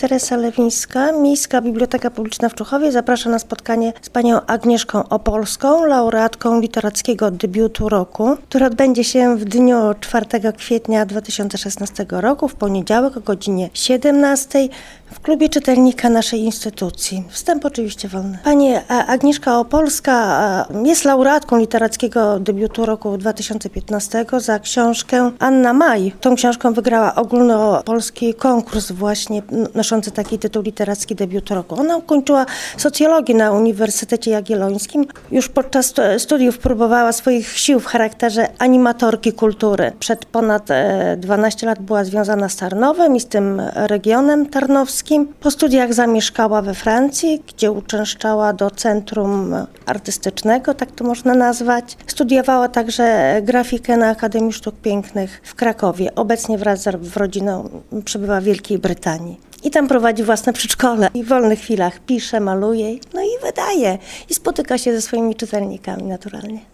Teresa Lewińska, Miejska Biblioteka Publiczna w Czuchowie zaprasza na spotkanie z panią Agnieszką Opolską, laureatką literackiego debiutu roku, które odbędzie się w dniu 4 kwietnia 2016 roku, w poniedziałek o godzinie 17 w klubie czytelnika naszej instytucji. Wstęp oczywiście wolny. Pani Agnieszka Opolska jest laureatką literackiego debiutu roku 2015 za książkę Anna Maj. Tą książką wygrała ogólnopolski konkurs właśnie noszący taki tytuł literacki debiut roku. Ona ukończyła socjologię na Uniwersytecie Jagiellońskim. Już podczas studiów próbowała swoich sił w charakterze animatorki kultury. Przed ponad 12 lat była związana z Tarnowem i z tym regionem tarnowskim. Po studiach zamieszkała we Francji, gdzie uczęszczała do Centrum Artystycznego, tak to można nazwać. Studiowała także grafikę na Akademii Sztuk Pięknych w Krakowie. Obecnie wraz z rodziną przebywa w Wielkiej Brytanii. I tam prowadzi własne przedszkole. I w wolnych chwilach pisze, maluje, no i wydaje. I spotyka się ze swoimi czytelnikami naturalnie.